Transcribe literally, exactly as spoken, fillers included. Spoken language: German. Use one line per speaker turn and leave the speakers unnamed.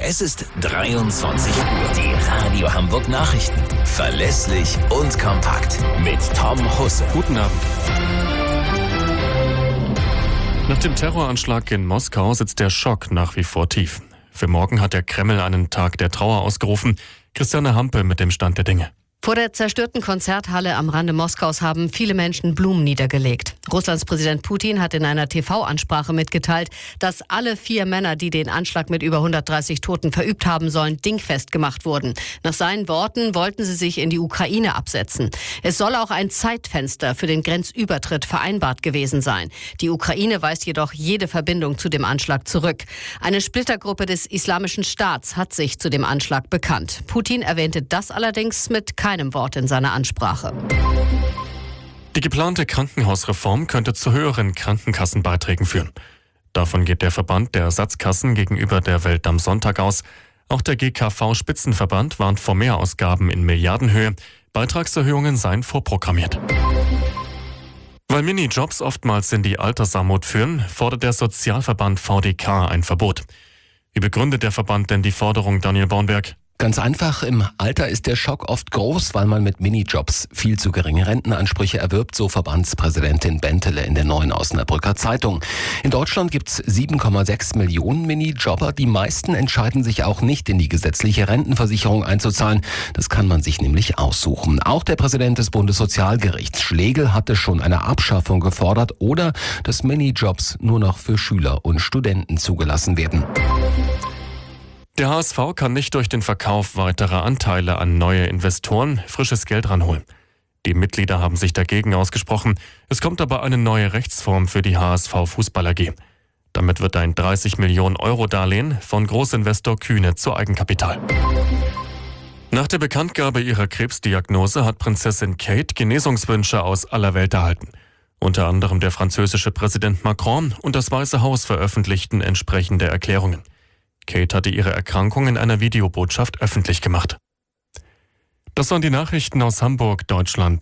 Es ist dreiundzwanzig Uhr. Die Radio Hamburg Nachrichten. Verlässlich und kompakt. Mit Tom Husse.
Guten Abend. Nach dem Terroranschlag in Moskau sitzt der Schock nach wie vor tief. Für morgen hat der Kreml einen Tag der Trauer ausgerufen. Christiane Hampe mit dem Stand der Dinge.
Vor der zerstörten Konzerthalle am Rande Moskaus haben viele Menschen Blumen niedergelegt. Russlands Präsident Putin hat in einer T V-Ansprache mitgeteilt, dass alle vier Männer, die den Anschlag mit über hundertdreißig Toten verübt haben sollen, dingfest gemacht wurden. Nach seinen Worten wollten sie sich in die Ukraine absetzen. Es soll auch ein Zeitfenster für den Grenzübertritt vereinbart gewesen sein. Die Ukraine weist jedoch jede Verbindung zu dem Anschlag zurück. Eine Splittergruppe des Islamischen Staats hat sich zu dem Anschlag bekannt. Putin erwähnte das allerdings mit keinem Wort in seiner Ansprache.
Die geplante Krankenhausreform könnte zu höheren Krankenkassenbeiträgen führen. Davon geht der Verband der Ersatzkassen gegenüber der Welt am Sonntag aus. Auch der G K V-Spitzenverband warnt vor Mehrausgaben in Milliardenhöhe. Beitragserhöhungen seien vorprogrammiert. Weil Minijobs oftmals in die Altersarmut führen, fordert der Sozialverband V D K ein Verbot. Wie begründet der Verband denn die Forderung, Daniel Bornberg?
Ganz einfach, im Alter ist der Schock oft groß, weil man mit Minijobs viel zu geringe Rentenansprüche erwirbt, so Verbandspräsidentin Bentele in der Neuen Osnabrücker Zeitung. In Deutschland gibt's sieben Komma sechs Millionen Minijobber. Die meisten entscheiden sich auch nicht, in die gesetzliche Rentenversicherung einzuzahlen. Das kann man sich nämlich aussuchen. Auch der Präsident des Bundessozialgerichts, Schlegel, hatte schon eine Abschaffung gefordert oder dass Minijobs nur noch für Schüler und Studenten zugelassen werden.
Der H S V kann nicht durch den Verkauf weiterer Anteile an neue Investoren frisches Geld ranholen. Die Mitglieder haben sich dagegen ausgesprochen. Es kommt aber eine neue Rechtsform für die H S V Fußball A G. Damit wird ein dreißig Millionen Euro Darlehen von Großinvestor Kühne zu Eigenkapital. Nach der Bekanntgabe ihrer Krebsdiagnose hat Prinzessin Kate Genesungswünsche aus aller Welt erhalten. Unter anderem der französische Präsident Macron und das Weiße Haus veröffentlichten entsprechende Erklärungen. Kate hatte ihre Erkrankung in einer Videobotschaft öffentlich gemacht. Das waren die Nachrichten aus Hamburg, Deutschland